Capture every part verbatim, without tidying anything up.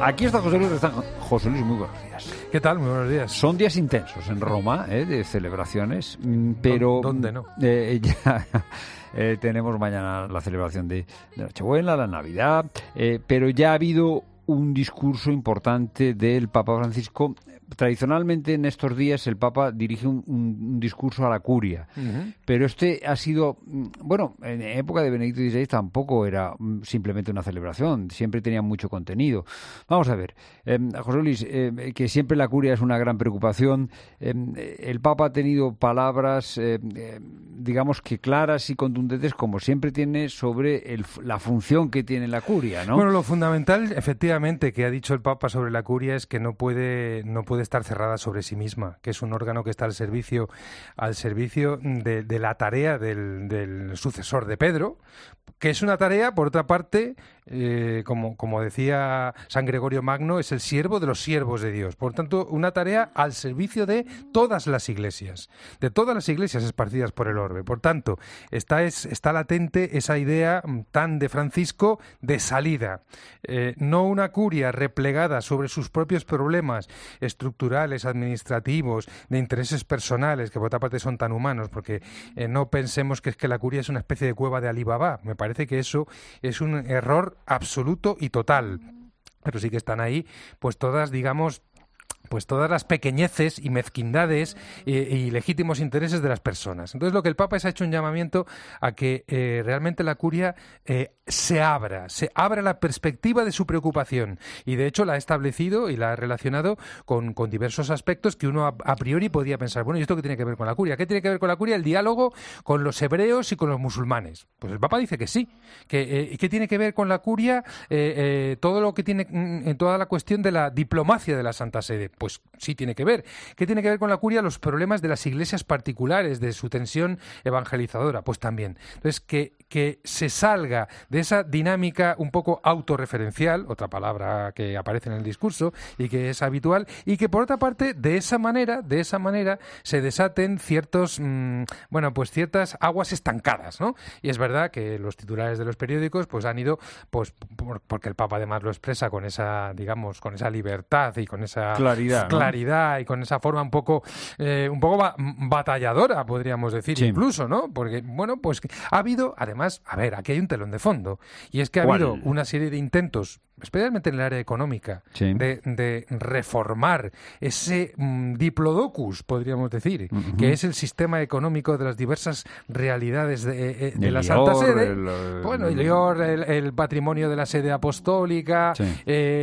Aquí está José Luis Rezán. José Luis, muy buenos días. ¿Qué tal? Muy buenos días. Son días intensos en Roma, ¿eh? De celebraciones, pero... ¿Dónde no? Eh, ya, eh, tenemos mañana la celebración de, de Nochebuena, la Navidad, eh, pero ya ha habido un discurso importante del Papa Francisco. Tradicionalmente en estos días el Papa dirige un, un, un discurso a la curia, uh-huh. pero este ha sido, bueno, en época de Benedicto dieciséis tampoco era simplemente una celebración, siempre tenía mucho contenido. Vamos a ver, eh, José Luis, eh, que siempre la curia es una gran preocupación, eh, el Papa ha tenido palabras, eh, eh, digamos que claras y contundentes, como siempre tiene, sobre el, la función que tiene la curia, ¿no? Bueno, lo fundamental, efectivamente, que ha dicho el Papa sobre la curia es que no puede, no puede estar cerrada sobre sí misma, que es un órgano que está al servicio al servicio de, de la tarea del, del sucesor de Pedro, que es una tarea, por otra parte, eh, como, como decía San Gregorio Magno, es el siervo de los siervos de Dios. Por tanto, una tarea al servicio de todas las iglesias, de todas las iglesias esparcidas por el orbe. Por tanto, está, es, está latente esa idea tan de Francisco de salida. Eh, no una curia replegada sobre sus propios problemas estructurales, administrativos, de intereses personales, que por otra parte son tan humanos, porque eh, no pensemos que es que la curia es una especie de cueva de Alibaba. Me parece que eso es un error absoluto y total. Pero sí que están ahí, pues todas, digamos, pues todas las pequeñeces y mezquindades y, y legítimos intereses de las personas. Entonces lo que el Papa es ha hecho un llamamiento a que eh, realmente la curia eh, se abra, se abra la perspectiva de su preocupación, y de hecho la ha establecido y la ha relacionado con, con diversos aspectos que uno a, a priori podía pensar, bueno, ¿y esto qué tiene que ver con la curia? ¿Qué tiene que ver con la curia? El diálogo con los hebreos y con los musulmanes. Pues el Papa dice que sí. Que, eh, ¿Qué tiene que ver con la curia? Eh, eh, todo lo que tiene, en toda la cuestión de la diplomacia de la Santa Sede. Pues sí tiene que ver. ¿Qué tiene que ver con la curia? Los problemas de las iglesias particulares, de su tensión evangelizadora. Pues también. Entonces, que, que se salga de esa dinámica un poco autorreferencial, otra palabra que aparece en el discurso y que es habitual, y que por otra parte, de esa manera, de esa manera, se desaten ciertos, mmm, bueno, pues ciertas aguas estancadas, ¿no? Y es verdad que los titulares de los periódicos, pues han ido, pues, por, porque el Papa además lo expresa con esa, digamos, con esa libertad y con esa claridad, claridad, ¿no? Y con esa forma un poco, eh, un poco ba- batalladora, podríamos decir, sí. Incluso, ¿no? Porque, bueno, pues ha habido, además, a ver, aquí hay un telón de fondo, y es que ha ¿Cuál? habido una serie de intentos, especialmente en el área económica, sí. de, de reformar ese mm, diplodocus, podríamos decir, uh-huh. que es el sistema económico de las diversas realidades de, eh, de la Santa Ior, Sede. El, el, bueno, el Ior, el, el patrimonio de la sede apostólica, sí.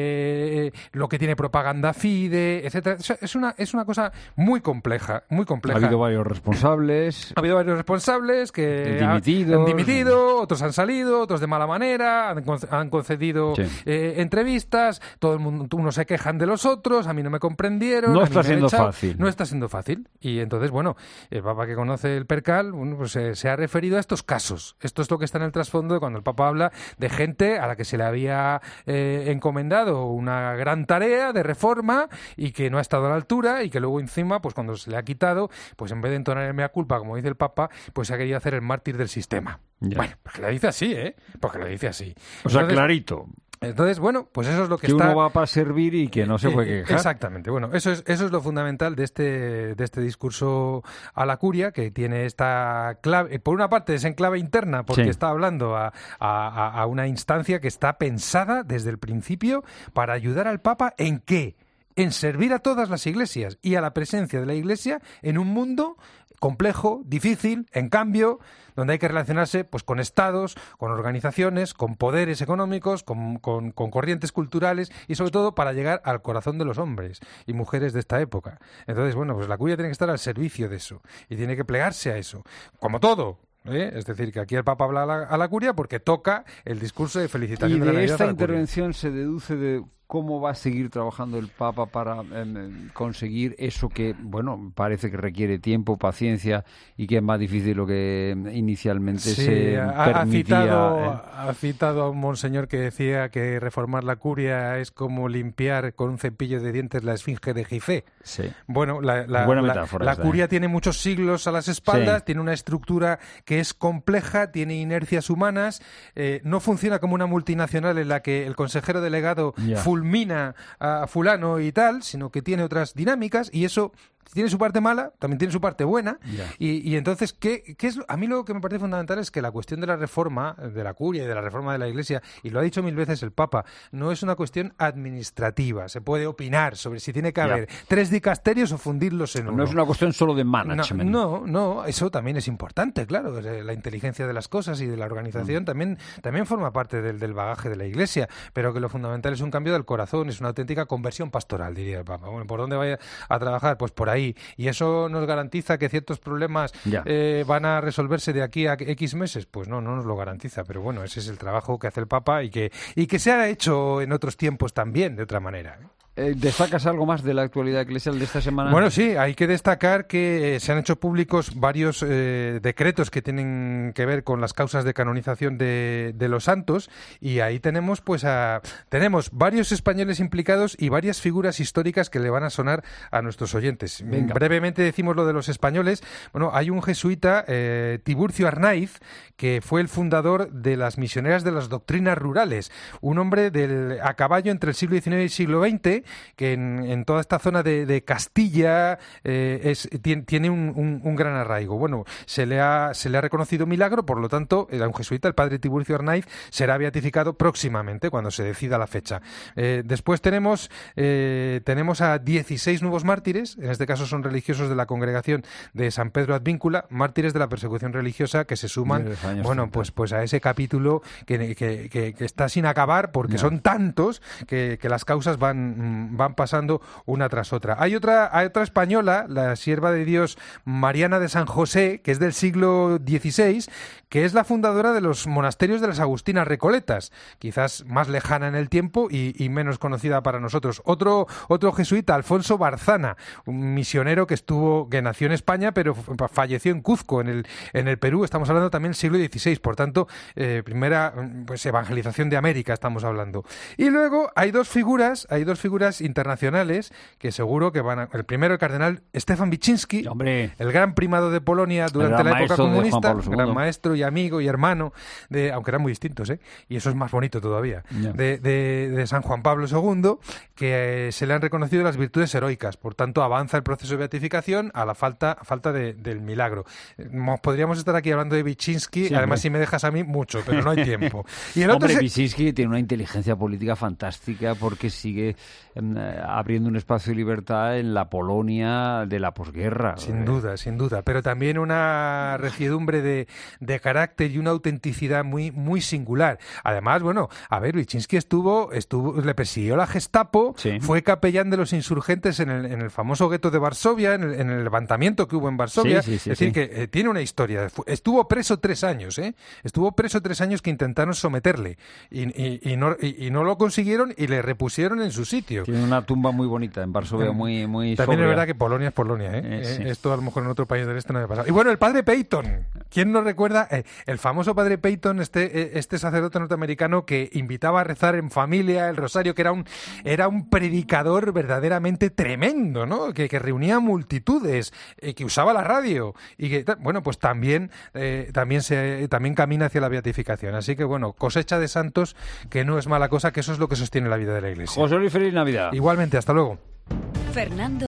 eh, lo que tiene propaganda fide, etcétera. Es una, es una cosa muy compleja, muy compleja. Ha habido varios responsables. Ha habido varios responsables que dimitidos. han dimitido, otros han salido, otros de mala manera, han, han concedido... Sí. Eh, entrevistas, todo el mundo, unos se quejan de los otros, a mí no me comprendieron. No está siendo echado, fácil. No está siendo fácil. Y entonces, bueno, el Papa que conoce el percal, bueno, pues eh, se ha referido a estos casos. Esto es lo que está en el trasfondo de cuando el Papa habla de gente a la que se le había eh, encomendado una gran tarea de reforma y que no ha estado a la altura, y que luego encima, pues cuando se le ha quitado, pues en vez de entonar el mea culpa, como dice el Papa, pues se ha querido hacer el mártir del sistema. Ya. Bueno, porque lo dice así, ¿eh? Porque lo dice así. O sea, entonces, clarito. Entonces, bueno, pues eso es lo que, que está... uno va para servir y que no se puede quejar. Exactamente. Bueno, eso es eso es lo fundamental de este de este discurso a la curia, que tiene esta clave. Por una parte es en clave interna, porque sí. está hablando a, a, a una instancia que está pensada desde el principio para ayudar al Papa ¿en qué? En servir a todas las iglesias y a la presencia de la Iglesia en un mundo complejo, difícil, en cambio, donde hay que relacionarse pues con estados, con organizaciones, con poderes económicos, con, con, con corrientes culturales, y sobre todo para llegar al corazón de los hombres y mujeres de esta época. Entonces, bueno, pues la curia tiene que estar al servicio de eso y tiene que plegarse a eso, como todo. ¿Eh? Es decir, que aquí el Papa habla a la, a la curia porque toca el discurso de felicitación y de, de la esta intervención se deduce de cómo va a seguir trabajando el Papa para eh, conseguir eso que, bueno, parece que requiere tiempo, paciencia, y que es más difícil lo que inicialmente sí, se ha, permitía. Ha citado, eh. ha citado a un monseñor que decía que reformar la curia es como limpiar con un cepillo de dientes la esfinge de Gizeh. Sí. Bueno, la, la, Buena la, metáfora la esta, curia ¿eh? tiene muchos siglos a las espaldas, sí. tiene una estructura que es compleja, tiene inercias humanas, eh, no funciona como una multinacional en la que el consejero delegado yeah. fulmina fulmina a fulano y tal, sino que tiene otras dinámicas, y eso tiene su parte mala, también tiene su parte buena, y, y entonces, ¿qué, qué es lo? A mí lo que me parece fundamental es que la cuestión de la reforma, de la curia y de la reforma de la Iglesia, y lo ha dicho mil veces el Papa, no es una cuestión administrativa, se puede opinar sobre si tiene que haber ya. tres dicasterios o fundirlos en uno. No es una cuestión solo de management. No, no, no, eso también es importante, claro, la inteligencia de las cosas y de la organización mm. también, también forma parte del, del bagaje de la Iglesia, pero que lo fundamental es un cambio del corazón, es una auténtica conversión pastoral, diría el Papa. Bueno, ¿por dónde vaya a trabajar? Pues por ahí. ¿Y eso nos garantiza que ciertos problemas eh, van a resolverse de aquí a X meses? Pues no, no nos lo garantiza, pero bueno, ese es el trabajo que hace el Papa y que, y que se ha hecho en otros tiempos también, de otra manera, ¿eh? Eh, ¿Destacas algo más de la actualidad eclesial de esta semana? Bueno, sí, hay que destacar que se han hecho públicos varios eh, decretos que tienen que ver con las causas de canonización de, de los santos, y ahí tenemos pues a, tenemos varios españoles implicados y varias figuras históricas que le van a sonar a nuestros oyentes. Venga. Brevemente decimos lo de los españoles. Bueno, hay un jesuita, eh, Tiburcio Arnaiz, que fue el fundador de las misioneras de las doctrinas rurales, un hombre del, a caballo entre el siglo diecinueve y el siglo veinte, que en, en toda esta zona de, de Castilla eh, es, tiene, tiene un, un, un gran arraigo. Bueno, se le, ha, se le ha reconocido milagro, por lo tanto, era un jesuita, el padre Tiburcio Arnaiz, será beatificado próximamente, cuando se decida la fecha. Eh, después tenemos, eh, tenemos a dieciséis nuevos mártires, en este caso son religiosos de la congregación de San Pedro Advíncula, mártires de la persecución religiosa, que se suman, bueno, pues, pues a ese capítulo que, que, que, que está sin acabar, porque no. son tantos que, que las causas van van pasando una tras otra. Hay otra, hay otra española, la sierva de Dios Mariana de San José, que es del siglo dieciséis, que es la fundadora de los monasterios de las Agustinas Recoletas, quizás más lejana en el tiempo y, y menos conocida para nosotros. Otro, otro jesuita, Alfonso Barzana, un misionero que estuvo, que nació en España, pero falleció en Cuzco, en el, en el Perú. Estamos hablando también del siglo dieciséis, por tanto, eh, primera pues evangelización de América estamos hablando. Y luego hay dos figuras, hay dos figuras internacionales que seguro que van a... El primero, el cardenal Stefan Wyszynski, Hombre. el gran primado de Polonia durante la época comunista, gran maestro y amigo y hermano, de, aunque eran muy distintos, ¿eh? Y eso es más bonito todavía, yeah. de, de, de San Juan Pablo segundo, que eh, se le han reconocido las virtudes heroicas, por tanto avanza el proceso de beatificación a la falta, a falta de, del milagro. Podríamos estar aquí hablando de Wyszynski, sí, además hombre. Si me dejas a mí, mucho, pero no hay tiempo. Y el hombre, otro se... Wyszynski tiene una inteligencia política fantástica porque sigue eh, abriendo un espacio de libertad en la Polonia de la posguerra. Sin duda, sin duda, pero también una regiedumbre de, de carácter y una autenticidad muy, muy singular. Además, bueno, a ver, Wyszynski estuvo, estuvo, le persiguió la Gestapo, sí. fue capellán de los insurgentes en el, en el famoso gueto de Varsovia, en el, en el levantamiento que hubo en Varsovia, sí, sí, sí, es decir, sí. que eh, tiene una historia. Estuvo preso tres años, ¿eh? Estuvo preso tres años que intentaron someterle y, y, y, no, y, y no lo consiguieron y le repusieron en su sitio. Tiene una tumba muy bonita en Varsovia, muy, muy También sobria. Es verdad que Polonia es Polonia, ¿eh? eh sí. Esto a lo mejor en otro país del este no me ha pasado. Y bueno, el padre Peyton. ¿Quién no recuerda? Eh, el famoso padre Peyton, este, este sacerdote norteamericano que invitaba a rezar en familia el rosario, que era un, era un predicador verdaderamente tremendo, ¿no? Que, que reunía multitudes, eh, que usaba la radio y que, bueno, pues también, eh, también, se, también camina hacia la beatificación. Así que, bueno, cosecha de santos, que no es mala cosa, que eso es lo que sostiene la vida de la Iglesia. José Luis, feliz Navidad. Igualmente, hasta luego. Fernando